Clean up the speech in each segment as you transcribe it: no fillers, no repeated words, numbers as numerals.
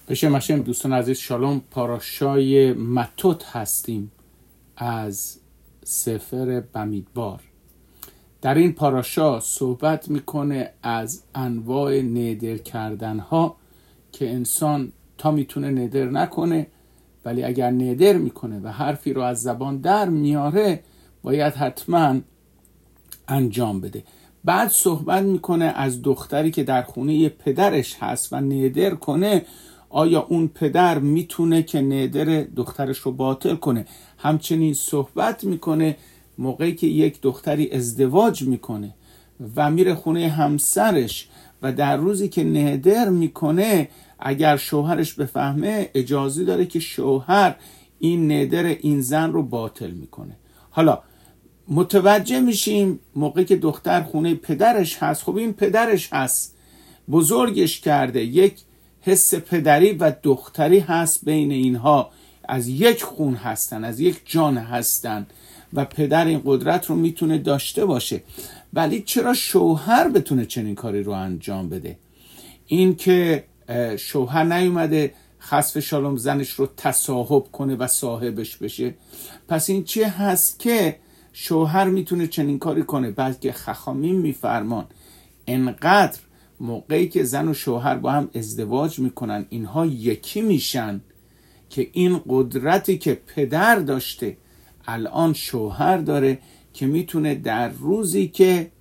بشم هشم. دوستان عزیز شالوم، پاراشای متوت هستیم از سفر بمیدبار. در این پاراشا صحبت میکنه از انواع نادر کردن ها که انسان تا میتونه نادر نکنه، ولی اگر نادر میکنه و حرفی رو از زبان در میاره باید حتما انجام بده. بعد صحبت میکنه از دختری که در خونه پدرش هست و نادر کنه، آیا اون پدر میتونه که نادر دخترش رو باطل کنه؟ همچنین صحبت میکنه موقعی که یک دختری ازدواج میکنه و میره خونه همسرش و در روزی که نادر میکنه اگر شوهرش بفهمه اجازه داره که شوهر این نادر این زن رو باطل میکنه. حالا متوجه میشیم موقعی که دختر خونه پدرش هست، خب این پدرش هست، بزرگش کرده، یک حس پدری و دختری هست بین اینها، از یک خون هستن، از یک جان هستن و پدر این قدرت رو میتونه داشته باشه. ولی چرا شوهر بتونه چنین کاری رو انجام بده؟ این که شوهر نیومده خسف شالوم زنش رو تصاحب کنه و صاحبش بشه، پس این چه هست که شوهر میتونه چنین کاری کنه؟ بلکه خخامین میفرمان انقدر موقعی که زن و شوهر با هم ازدواج میکنن اینها یکی میشن که این قدرتی که پدر داشته الان شوهر داره، که میتونه در روزی که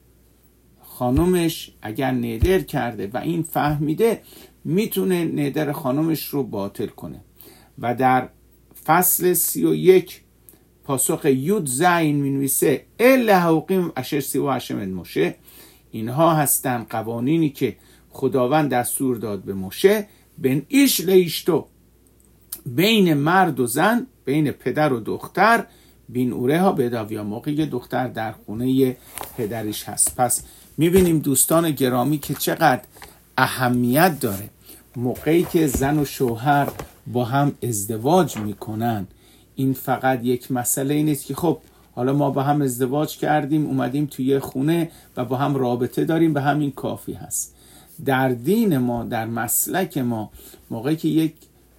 خانومش اگر نادر کرده و این فهمیده میتونه نادر خانومش رو باطل کنه. و در فصل 31 پاسخ یود زین مینویسه اله حقوقیم اشر سیوا هشم موشه، اینها هستن قوانینی که خداوند دستور داد به موشه، بین ایش لیشتو، بین مرد و زن، بین پدر و دختر، بین اوره ها بداویا، موقعی دختر در خونه پدرش هست. پس میبینیم دوستان گرامی که چقدر اهمیت داره موقعی که زن و شوهر با هم ازدواج میکنن. این فقط یک مسئله نیست که خب حالا ما با هم ازدواج کردیم اومدیم توی خونه و با هم رابطه داریم به همین کافی هست. در دین ما، در مسلک ما، موقعی که یک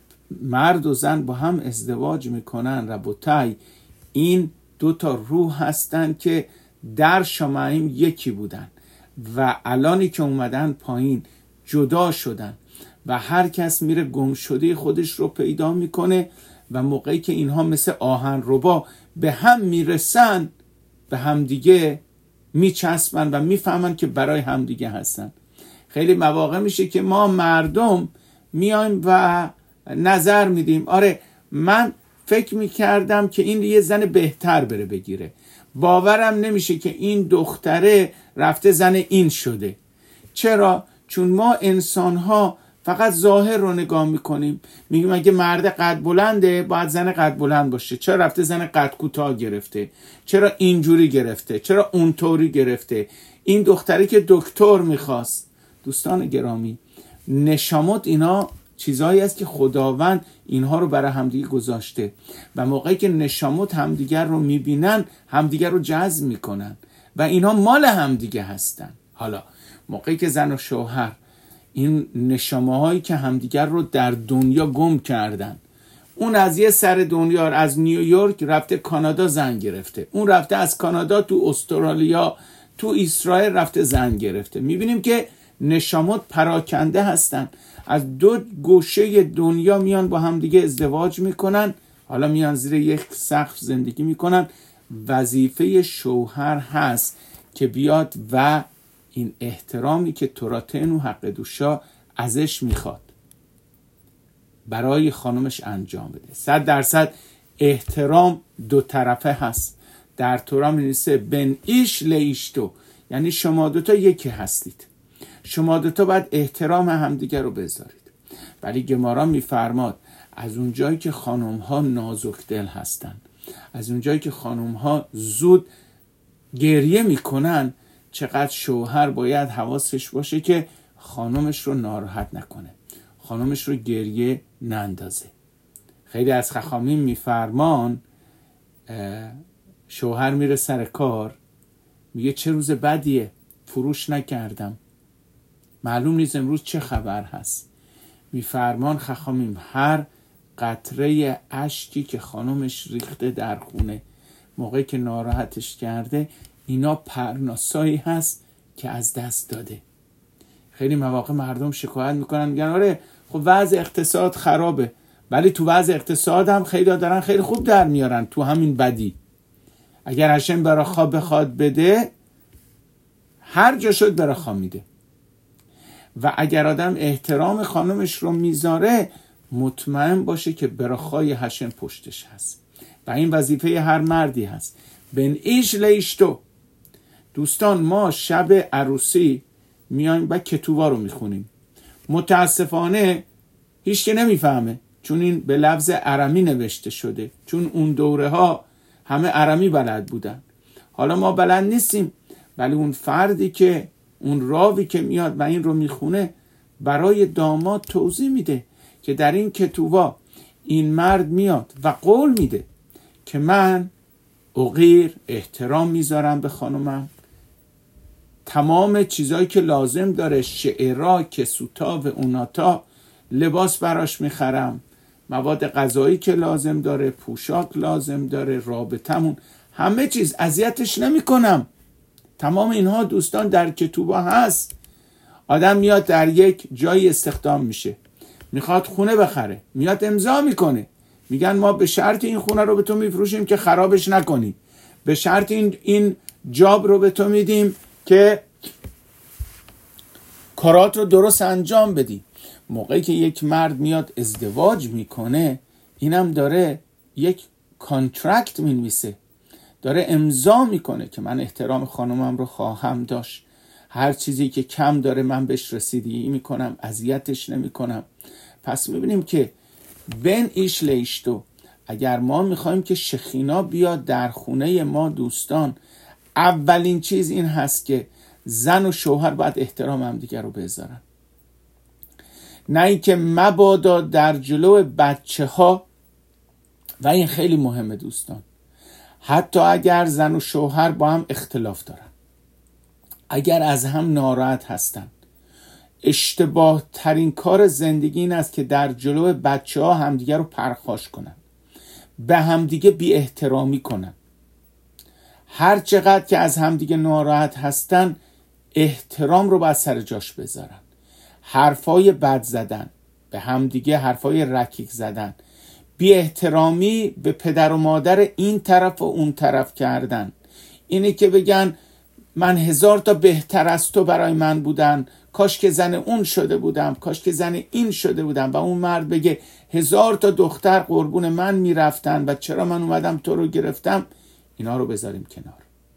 مرد و زن با هم ازدواج میکنن ربوتای، این دو تا روح هستن که در شمایم یکی بودن و الانی که اومدن پایین جدا شدن و هر کس میره گمشده خودش رو پیدا میکنه و موقعی که اینها مثل آهن ربا به هم میرسن به همدیگه میچسبن و میفهمن که برای همدیگه هستن. خیلی مواقع میشه که ما مردم میایم و نظر میدیم آره من فکر میکردم که این یه زن بهتر بره بگیره، باورم نمیشه که این دختره رفته زن این شده. چرا؟ چون ما انسان‌ها فقط ظاهر رو نگاه میکنیم، میگیم اگه مرد قد بلنده باید زن قد بلند باشه، چرا رفته زن قد کوتاه گرفته، چرا اینجوری گرفته، چرا اونطوری گرفته، این دختری که دکتر میخواست. دوستان گرامی، نشامت اینا چیزایی است که خداوند اینها رو برای همدیگه گذاشته و موقعی که نشامت همدیگر رو میبینن همدیگر رو جذب میکنن و اینها مال همدیگه هستن. حالا موقعی که زن و شوهر این نشامه هایی که همدیگر رو در دنیا گم کردن، اون از یه سر دنیا از نیویورک رفته کانادا زن گرفته، اون رفته از کانادا تو استرالیا تو اسرائیل رفته زن گرفته، میبینیم که نشامات پراکنده هستن، از دو گوشه دنیا میان با همدیگه ازدواج میکنن، حالا میان زیر یک سقف زندگی میکنن. وظیفه شوهر هست که بیاد و این احترامی که توراتن و حق دوشا ازش میخواد برای خانمش انجام بده. 100% احترام دو طرفه هست. در تورا می‌نویسه بن ایش لیشتو، یعنی شما دوتا یکی هستید، شما دوتا باید احترام همدیگر رو بذارید. ولی گمارا میفرماد از اونجایی که خانم‌ها نازک دل هستن، از اونجایی که خانم‌ها زود گریه میکنن، چقدر شوهر باید حواسش باشه که خانمش رو ناراحت نکنه، خانمش رو گریه نندازه. خیلی از خخامین میفرمان شوهر میره سر کار، میگه چه روز بدیه، فروش نکردم، معلوم نیست امروز چه خبر هست. میفرمان خخامیم هر قطره اشکی که خانمش ریخته در خونه موقعی که ناراحتش کرده، اینا پرناسایی هست که از دست داده. خیلی مواقع مردم شکایت میکنن، میگن آره خب وضع اقتصاد خرابه، ولی تو وضع اقتصاد هم خیلی دارن خیلی خوب در میارن تو همین بدی. اگر هشم براخا بخواد بده، هر جا شد براخا میده. و اگر آدم احترام خانمش رو میذاره، مطمئن باشه که براخای هشم پشتش هست. و این وظیفه هر مردی هست. بن ایش لیشتو. دوستان، ما شب عروسی میایم و کتووا رو میخونیم. متاسفانه هیچ که نمیفهمه، چون این به لفظ ارمی نوشته شده، چون اون دوره ها همه ارمی بلد بودن. حالا ما بلد نیستیم، ولی اون فردی که اون راوی که میاد و این رو میخونه برای داماد توضیح میده که در این کتووا این مرد میاد و قول میده که من اغیر احترام میذارم به خانمم، تمام چیزایی که لازم داره، شعرها، کسوتا و اوناتا، لباس براش میخرم، مواد غذایی که لازم داره، پوشاک لازم داره، رابطمون، همه چیز، اذیتش نمی کنم. تمام اینها دوستان در کتوبا هست. آدم میاد در یک جایی استخدام میشه، میخواد خونه بخره، میاد امضا میکنه، میگن ما به شرط این خونه رو به تو میفروشیم که خرابش نکنی، به شرط این جاب رو به تو میدیم که کارات رو درست انجام بدی. موقعی که یک مرد میاد ازدواج میکنه، اینم داره یک کانترکت مینویسه، داره امضا میکنه که من احترام خانمم رو خواهم داشت، هر چیزی که کم داره من بهش رسیدگی میکنم، اذیتش نمیکنم. پس میبینیم که بن ایش لیشتو، اگر ما میخوایم که شخینا بیاد در خونه ما دوستان، اولین چیز این هست که زن و شوهر باید احترام هم دیگر رو بذارن. نه ای که مبادا در جلو بچه ها، و این خیلی مهمه دوستان، حتی اگر زن و شوهر با هم اختلاف دارن، اگر از هم ناراحت هستن، اشتباه ترین کار زندگی این است که در جلو بچه ها همدیگه رو پرخاش کنن، به همدیگه بی احترامی کنن. هر چقدر که از همدیگه ناراحت هستن، احترام رو باید سر جاش بذارن. حرفای بد زدن به همدیگه، حرفای رکیک زدن، بی احترامی به پدر و مادر این طرف و اون طرف کردن، اینه که بگن من 1000 تا بهتر از تو برای من بودن، کاش که زن اون شده بودم، کاش که زن این شده بودم، و اون مرد بگه 1000 تا دختر قربون من میرفتن و چرا من اومدم تو رو گرفتم. اینا رو بذاریم کنار.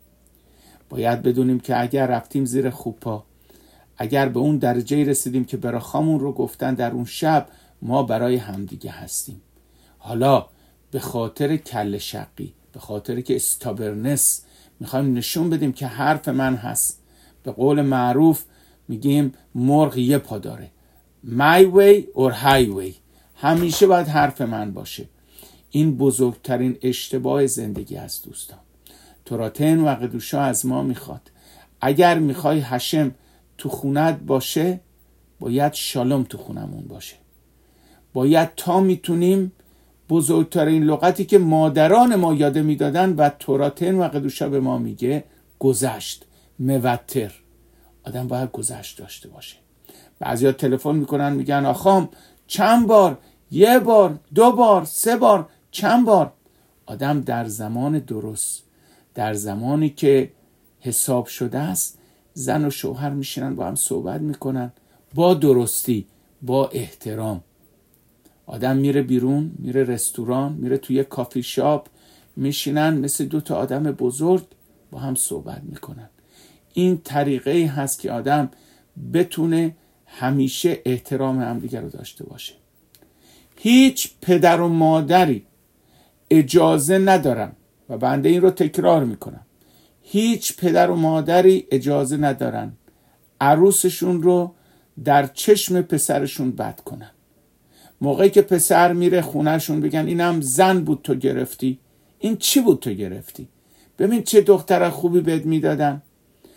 باید بدونیم که اگر رفتیم زیر خوپا، اگر به اون درجه رسیدیم که براخامون رو گفتن در اون شب، ما برای همدیگه هستیم. حالا به خاطر کل شقی، به خاطر که استابرنس میخوایم نشون بدیم که حرف من هست. به قول معروف میگیم مرغ یه پا داره، my way or highway، همیشه باید حرف من باشه. این بزرگترین اشتباه زندگی است دوستان. توراتن و قدوشا از ما میخواد اگر میخوای هشم تو خونت باشه، باید شالوم تو خونمون باشه. باید تا میتونیم بزرگترین لغتی که مادران ما یاده میدادن و توراتن و قدوشا به ما میگه گذشت، موتر. آدم باید گذشت داشته باشه. بعضیا تلفن میکنن میگن آخام چند بار، 1 بار، 2 بار، 3 بار، چند بار. آدم در زمان درست، در زمانی که حساب شده است، زن و شوهر میشینن با هم صحبت میکنن با درستی، با احترام. آدم میره بیرون، میره رستوران، میره توی کافی شاپ، میشینن مثل 2 تا آدم بزرگ با هم صحبت میکنن. این طریقه هست که آدم بتونه همیشه احترام همدیگر رو داشته باشه. هیچ پدر و مادری اجازه ندارن، و بنده این رو تکرار میکنم، هیچ پدر و مادری اجازه ندارن عروسشون رو در چشم پسرشون بد کنن. موقعی که پسر میره خونهشون بگن اینم زن بود تو گرفتی، این چی بود تو گرفتی، ببین چه دختر خوبی بهت میدادن.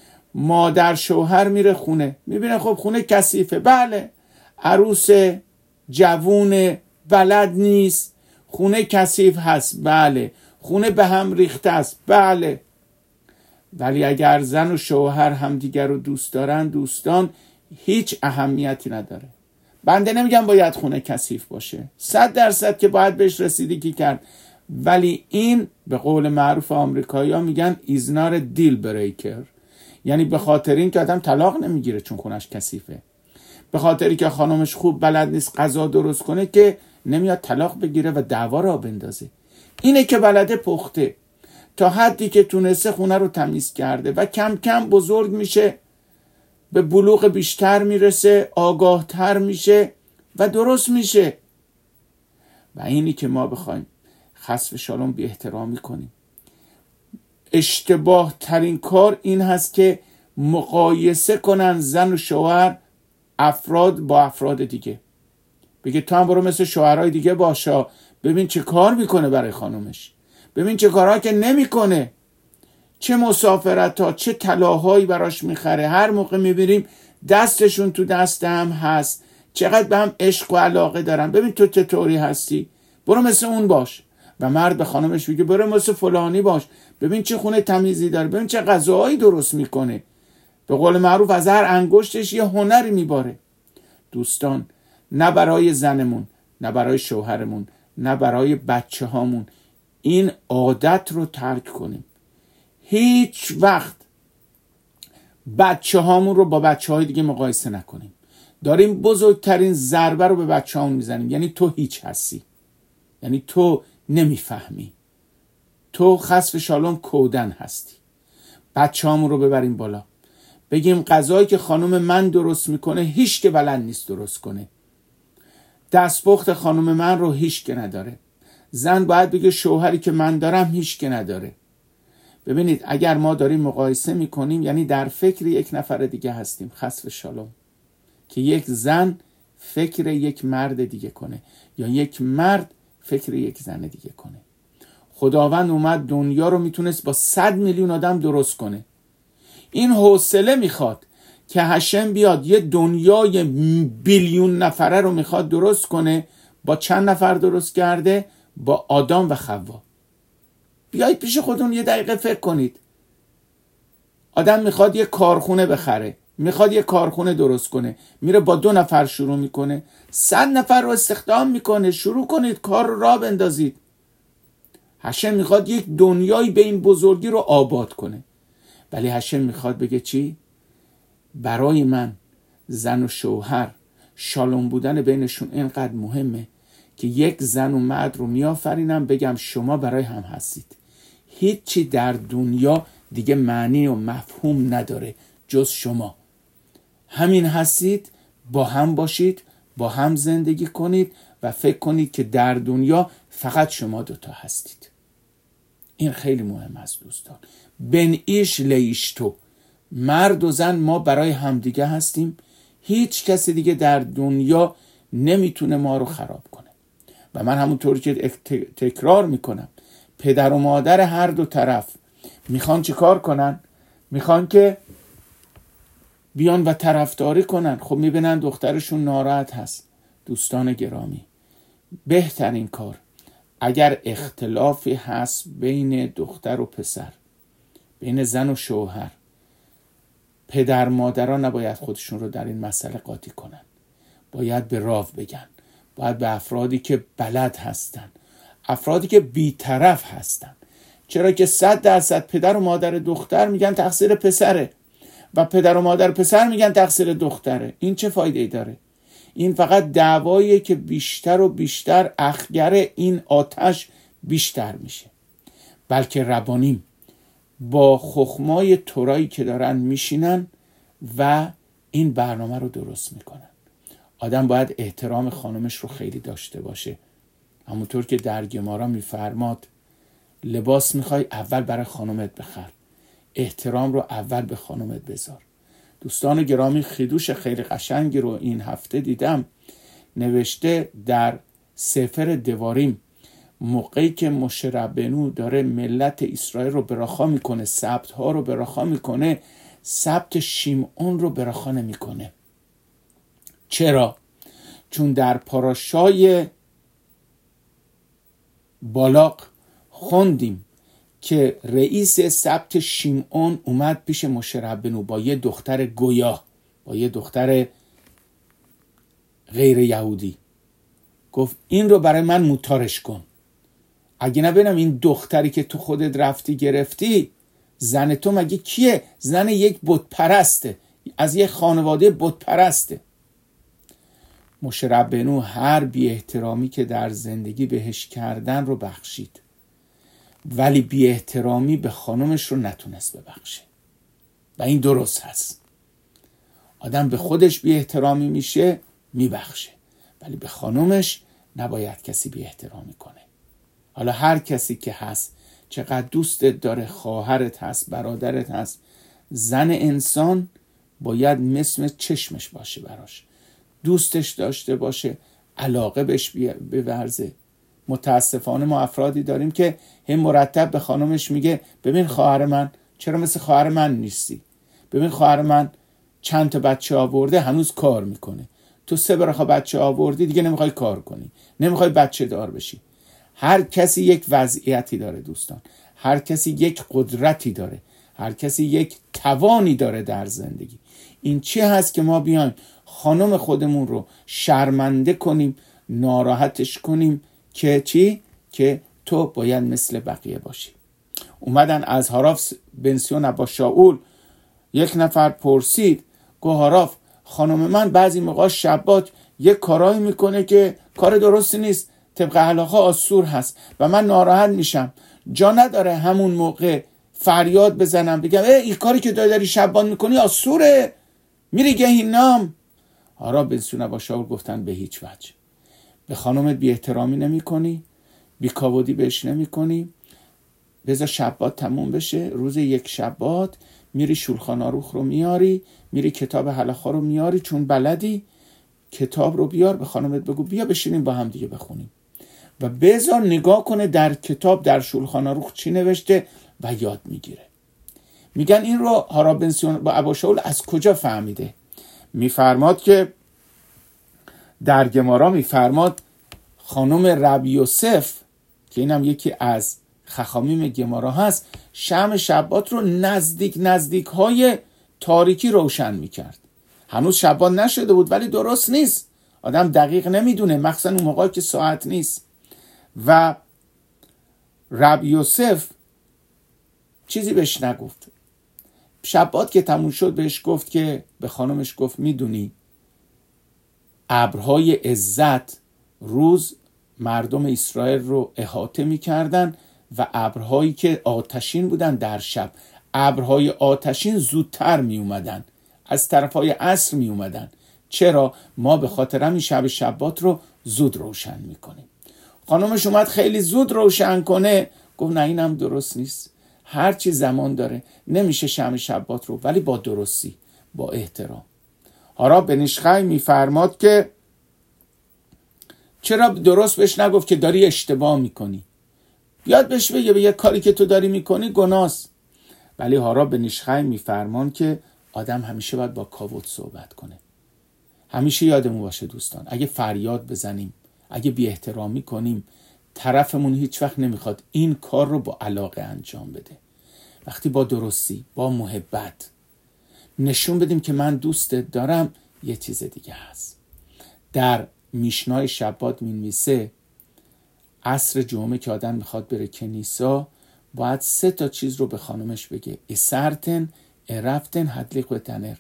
مادر شوهر میره خونه، میبینه خب خونه کثیفه، بله عروس جوون، بلد نیست، خونه کثیف هست، بله، خونه به هم ریخته است، بله. ولی اگر زن و شوهر همدیگر رو دوست دارن، دوستان، هیچ اهمیتی نداره. بنده نمیگم باید خونه کثیف باشه، 100% که باید بهش رسیدگی کرد، ولی این به قول معروف آمریکایی‌ها میگن is not a deal breaker. یعنی به خاطر این که آدم طلاق نمیگیره چون خونش کثیفه، به خاطری که خانمش خوب بلد نیست غذا درست کنه که نمیاد طلاق بگیره و دعوا را بندازه. اینه که بلده پخته، تا حدی که تونسته خونه رو تمیز کرده و کم کم بزرگ میشه، به بلوغ بیشتر میرسه، آگاه تر میشه و درست میشه. و اینی که ما بخوایم خسف شالوم بی احترامی کنیم. اشتباه ترین کار این هست که مقایسه کنن زن و شوهر، افراد با افراد دیگه. بگه تو هم برو مثل شوهرهای دیگه باشا، ببین چه کار میکنه برای خانومش، ببین چه کارها که نمیکنه، چه مسافرت ها، چه طلاهایی براش میخره، هر موقع میبینیم دستشون تو دست هم هست، چقدر به هم عشق و علاقه دارن، ببین تو چطوری هستی، برو مثل اون باش. و مرد به خانمش میگه برو مثل فلانی باش، ببین چه خونه تمیزی داره، ببین چه غذاهایی درست میکنه. به قول معروف از هر انگشتش یه هنری میباره. دوستان، نه برای زنمون، نه برای شوهرمون، نه برای بچه هامون این عادت رو ترک کنیم. هیچ وقت بچه هامون رو با بچه های دیگه مقایسه نکنیم. داریم بزرگترین ضربه رو به بچه هامون میزنیم. یعنی تو هیچ هستی، یعنی تو نمیفهمی، تو خسف شالوم کودن هستی. بچه هامون رو ببریم بالا، بگیم غذایی که خانم من درست میکنه هیچ که بلد نیست درست کنه، دستپخت خانم من رو هیچ که نداره. زن باید بگه شوهری که من دارم هیچ که نداره. ببینید اگر ما داریم مقایسه میکنیم یعنی در فکر یک نفر دیگه هستیم. خسف شالوم که یک زن فکر یک مرد دیگه کنه یا یک مرد فکر یک زن دیگه کنه. خداوند اومد دنیا رو میتونست با 100 میلیون آدم درست کنه. این حوصله میخواد که هشم بیاد یه دنیای بیلیون نفره رو میخواد درست کنه. با چند نفر درست کرده؟ با آدم و حوا. بیایید پیش خودتون یه دقیقه فکر کنید. آدم میخواد یه کارخونه بخره، میخواد یه کارخونه درست کنه، میره با 2 نفر شروع میکنه، 100 نفر رو استخدام میکنه. شروع کنید، کار رو راه بندازید. هشم میخواد یک دنیایی به این بزرگی رو آباد کنه، ولی هشم میخواد بگه چی؟ برای من زن و شوهر شالوم بودن بینشون اینقدر مهمه که یک زن و مرد رو میآفرینم بگم شما برای هم هستید. هیچی در دنیا دیگه معنی و مفهوم نداره جز شما. همین هستید، با هم باشید، با هم زندگی کنید و فکر کنید که در دنیا فقط شما 2 هستید. این خیلی مهم است دوستان. بن ایش لیش تو، مرد و زن ما برای همدیگه هستیم. هیچ کسی دیگه در دنیا نمیتونه ما رو خراب کنه. و من همونطوری که تکرار میکنم، پدر و مادر هر 2 طرف میخوان چه کار کنن؟ میخوان که بیان و طرفداری کنن. خب میبینن دخترشون ناراحت هست. دوستان گرامی، بهترین کار اگر اختلافی هست بین دختر و پسر، بین زن و شوهر، پدر مادران نباید خودشون رو در این مسئله قاطی کنن. باید به راو بگن، باید به افرادی که بلد هستن، افرادی که بی‌طرف هستن. چرا که 100% پدر و مادر دختر میگن تقصیر پسره و پدر و مادر پسر میگن تقصیر دختره. این چه فایده‌ای داره؟ این فقط دعواییه که بیشتر و بیشتر اخگر این آتش بیشتر میشه. بلکه ربانیم با خخمای تورایی که دارن میشینن و این برنامه رو درست میکنن. آدم باید احترام خانمش رو خیلی داشته باشه. همونطور که در گمارا میفرماد لباس میخوای اول برای خانمت بخر، احترام رو اول به خانمت بذار. دوستان گرامی، خیدوش خیلی قشنگی رو این هفته دیدم، نوشته در سفر دواریم موقعی که موشه ربنو داره ملت اسرائیل رو براخا میکنه، سبت ها رو براخا میکنه، سبت شیمعون رو براخا نمیکنه. چرا؟ چون در پاراشای بالاق خوندیم که رئیس سبط شیمعون اومد پیش موشه ربنو با یه دختر گویا، با یه دختر غیر یهودی، گفت این رو برای من موتارش کن، اگه نبینم این دختری که تو خودت رفتی گرفتی، زن تو مگه کیه؟ زن یک بت پرسته، از یک خانواده بت پرسته. موشه ربنو هر بی احترامی که در زندگی بهش کردن رو بخشید، ولی بی احترامی به خانمش رو نتونست ببخشه و این درست هست. آدم به خودش بی احترامی میشه میبخشه، ولی به خانمش نباید کسی بی احترامی کنه. حالا هر کسی که هست، چقدر دوستت داره، خواهرت هست، برادرت هست، زن انسان باید مثل چشمش باشه، براش دوستش داشته باشه، علاقه بهش بورزه. متاسفانه ما افرادی داریم که هم مرتب به خانمش میگه ببین خواهر من چرا مثل خواهر من نیستی، ببین خواهر من چند تا بچه آورده هنوز کار میکنه، تو 3 برخا بچه آوردی دیگه نمیخوای کار کنی، نمیخوای بچه دار بشی. هر کسی یک وضعیتی داره دوستان، هر کسی یک قدرتی داره، هر کسی یک توانی داره در زندگی. این چی هست که ما بیایم خانم خودمون رو شرمنده کنیم، ناراحتش کنیم که چی؟ که تو باید مثل بقیه باشی. اومدن از هاراف بنسیون با شاول، یک نفر پرسید، گفت هاراف خانم من بعضی موقع شبات یک کارایی میکنه که کار درستی نیست، طبق حلاخا آسور هست و من ناراحت میشم، جا نداره همون موقع فریاد بزنم بگم این کاری که داری شبان میکنی آسوره، میری گهینم؟ هاراف بنسیون با شاول گفتن به هیچ وجه. به خانمت بی احترامی نمی کنی، بی کاودی بهش نمی کنی، بذار شبات تموم بشه، روز یک شبات میری شولخان آروخ رو میاری، میری کتاب هلاخا رو میاری، چون بلدی کتاب رو بیار، به خانمت بگو بیا بشینیم با هم دیگه بخونیم و بذار نگاه کنه در کتاب در شولخان آروخ چی نوشته و یاد میگیره. میگن این رو هاراف بنسیون با ابا شاول از کجا فهمیده؟ میفرماد که در گمارا میفرماد خانم ربی یوسف که اینم یکی از خخامیم گمارا هست، شمع شبات رو نزدیک های تاریکی روشن میکرد. هنوز شبات نشده بود ولی درست نیست، آدم دقیق نمیدونه، مخصوصا اون موقع که ساعت نیست. و ربی یوسف چیزی بهش نگفت. شبات که تموم شد بهش گفت که به خانمش گفت میدونی ابرهای عزت روز مردم اسرائیل رو احاطه میکردن و ابرهایی که آتشین بودن در شب، ابرهای آتشین زودتر می اومدن، از طرفهای عصر می اومدن. چرا؟ ما به خاطر همین شب شبات رو زود روشن میکنیم. خانمش اومد خیلی زود روشن کنه، گفت نه اینم درست نیست، هر چی زمان داره، نمیشه شب شبات رو، ولی با درستی، با احترام. هاراف بن اشخای میفرماد که چرا درست بهش نگفت که داری اشتباه میکنی، بیاد بهش بگه به یه کاری که تو داری میکنی گناست. ولی هاراف بن اشخای میفرمان که آدم همیشه باید با کاوت صحبت کنه. همیشه یادمون باشه دوستان، اگه فریاد بزنیم، اگه بی احترامی کنیم، طرفمون هیچ وقت نمیخواد این کار رو با علاقه انجام بده. وقتی با درستی، با محبت نشون بدیم که من دوستت دارم، یه چیز دیگه هست. در میشنای شبات مینویسه عصر جمعه که آدم میخواد بره کنیسا باید 3 چیز رو به خانمش بگه: اسرتن، ارفتن، هدلیق و تنر.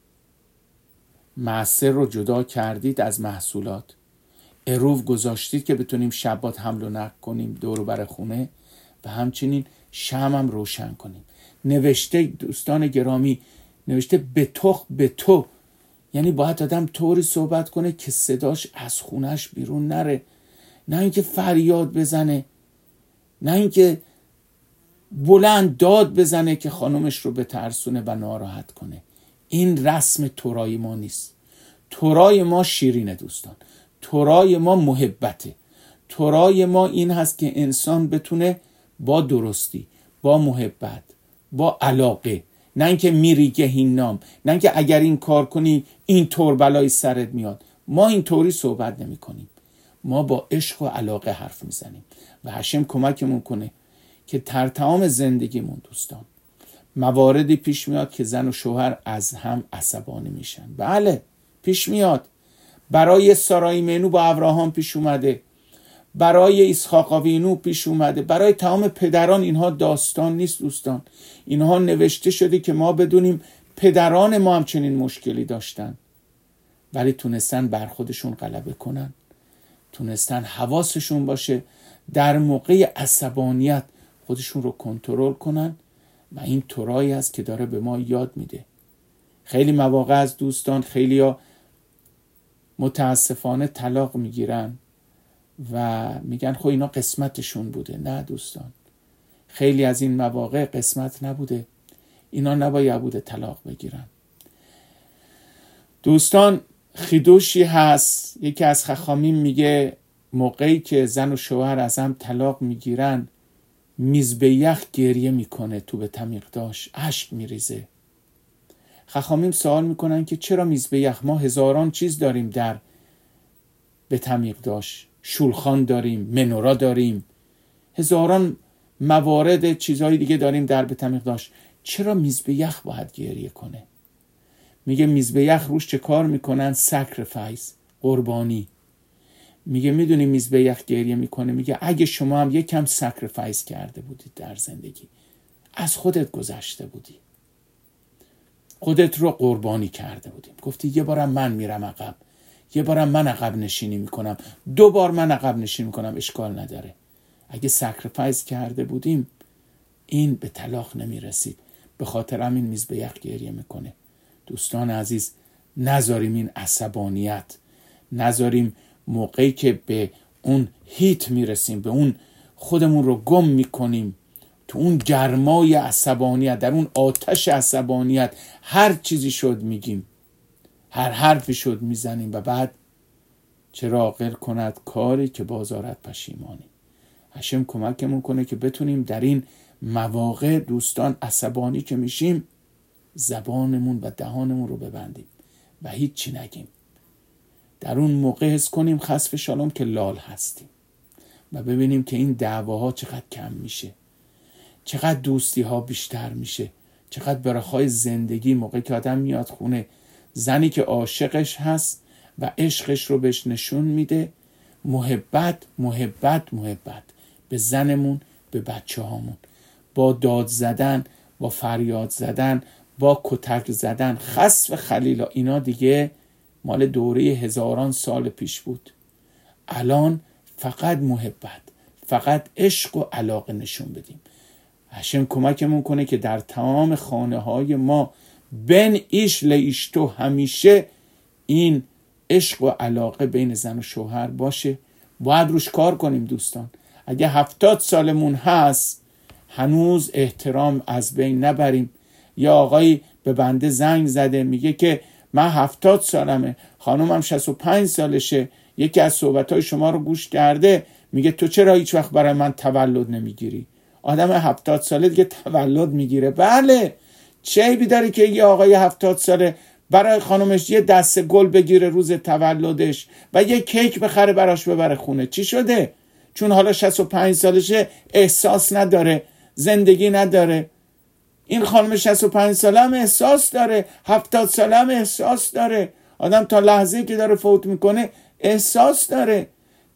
معصر رو جدا کردید از محصولات، اروف گذاشتید که بتونیم شبات حمل و نقل کنیم دور بر خونه و همچنین شمعم روشن کنیم. نوشته دوستان گرامی، نوشته به تو، یعنی باید آدم طوری صحبت کنه که صداش از خونش بیرون نره، نه اینکه فریاد بزنه، نه اینکه بلند داد بزنه که خانمش رو بترسونه و ناراحت کنه. این رسم تورای ما نیست. تورای ما شیرینه دوستان، تورای ما محبته، تورای ما این هست که انسان بتونه با درستی، با محبت، با علاقه، نه اینکه میری گهینم، نه اینکه اگر این کار کنی این طور بلای سرت میاد، ما اینطوری صحبت نمی کنیم. ما با عشق و علاقه حرف میزنیم و هشم کمکمون کنه که در تمام زندگیمون دوستان مواردی پیش میاد که زن و شوهر از هم عصبانی میشن. بله پیش میاد. برای سارای منو با ابراهام پیش اومده، برای اسحاق آوینو پیش اومده، برای تمام پدران اینها داستان نیست دوستان. اینها نوشته شده که ما بدونیم پدران ما هم چنین مشکلی داشتن، ولی تونستن بر خودشون غلبه کنن، تونستن حواسشون باشه در موقع عصبانیت خودشون رو کنترل کنن و این تورایی است که داره به ما یاد میده. خیلی مواقع از دوستان خیلی ها متاسفانه طلاق میگیرن و میگن خب اینا قسمتشون بوده. نه دوستان، خیلی از این مواقع قسمت نبوده، اینا نباید بوده طلاق بگیرن. دوستان خیدوشی هست، یکی از خخامیم میگه موقعی که زن و شوهر از هم طلاق میگیرن میزبیخ گریه میکنه تو به تمیقداش، اشک میریزه. خخامیم سوال میکنن که چرا میزبیخ؟ ما هزاران چیز داریم در به تمیقداش، شولخان داریم، منورا داریم، هزاران موارد چیزهای دیگه داریم در به تمیقداش، چرا میزبیخ باید گریه کنه؟ میگه میزبیخ روش چه کار میکنن؟ سکریفایس، قربانی. میگه میدونی میزبیخ گریه میکنه؟ میگه اگه شما هم یکم سکریفایس کرده بودید در زندگی، از خودت گذشته بودی، خودت رو قربانی کرده بودیم، گفتی یه بارم من میرم عقب، یه بارم من عقب نشینی میکنم، 2 بار من عقب نشینی میکنم، اشکال نداره. اگه سکریفایس کرده بودیم این به طلاق نمیرسید. به خاطر همین میزبیخ گریه میکنه. دوستان عزیز، نذاریم این عصبانیت، نذاریم موقعی که به اون هیت میرسیم، به اون خودمون رو گم میکنیم تو اون گرمای عصبانیت، در اون آتش عصبانیت هر چیزی شد میگیم، هر حرفی شد میزنیم و بعد چرا عاقل کند کاری که بازارت پشیمانی. هشم کمکمون کنه که بتونیم در این مواقع دوستان عصبانی که میشیم زبانمون و دهانمون رو ببندیم و هیچی نگیم. در اون موقع حس کنیم خسف شالوم که لال هستیم و ببینیم که این دعواها چقدر کم میشه، چقدر دوستی ها بیشتر میشه، چقدر برخای زندگی موقعی که آدم میاد خونه، زنی که عاشقش هست و عشقش رو بهش نشون میده، محبت محبت محبت به زنمون، به بچه هامون، با داد زدن، با فریاد زدن، با کتک زدن، خسف خلیلا، اینا دیگه مال دوره هزاران سال پیش بود. الان فقط محبت، فقط عشق و علاقه نشون بدیم. هشم کمکمون کنه که در تمام خانه های ما بین ایش لیشتو همیشه این عشق و علاقه بین زن و شوهر باشه. باید روش کار کنیم دوستان. اگه 70 سالمون هست هنوز احترام از بین نبریم. یا آقایی به بنده زنگ زده میگه که من 70 سالمه، خانومم 65 سالشه، یکی از صحبتهای شما رو گوش کرده، میگه تو چرا هیچ وقت برای من تولد نمیگیری؟ آدم 70 ساله دیگه تولد میگیره. بله، چه عیبی داره که یه آقای 70 ساله برای خانومش یه دسته گل بگیره روز تولدش و یه کیک بخره براش ببره خونه؟ چی شده؟ چون حالا 65 سالشه احساس نداره، زندگی نداره. این خانم 65 ساله هم احساس داره، 70 ساله هم احساس داره. آدم تا لحظه‌ای که داره فوت میکنه احساس داره.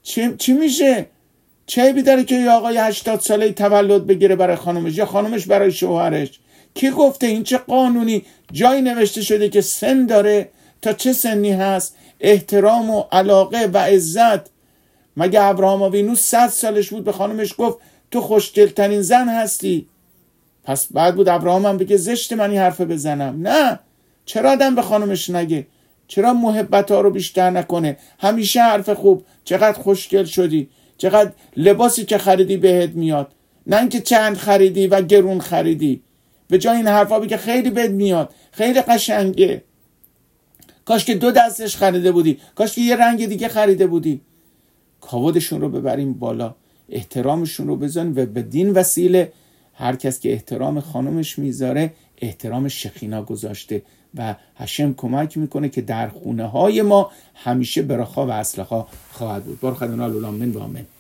چی میشه؟ چه عیبی داره که یه آقای 80 ساله تولد بگیره برای خانومش یا خانومش برای شوهرش؟ کی گفته؟ این چه قانونی جایی نوشته شده که سن داره؟ تا چه سنی هست؟ احترام و علاقه و عزت. مگه ابراهام آوینو 100 سالش بود به خانومش گفت تو خوشگل‌ترین زن هستی؟ پس بعد بود ابراهام هم بگه زشت من این حرف بزنم؟ نه. چرا آدم به خانومش نگه؟ چرا محبت ها رو بیشتر نکنه؟ همیشه حرف خوب، چقدر خوشگل شدی، چقدر لباسی که خریدی بهت میاد، نه اینکه چند خریدی و گرون خریدی. به جای این حرفا بگه خیلی بهت میاد، خیلی قشنگه، کاش که 2 دستش خریده بودی، کاش که یه رنگ دیگه خریده بودی. کاودشون رو ببریم بالا، احترامشون رو بزنیم و به دین وسیله هر کس که احترام خانومش میذاره احترام شخینا گذاشته و هشم کمک میکنه که در خونه های ما همیشه برخا و اصلحا خواهد بود. بارک ادونای العالمین و آمین.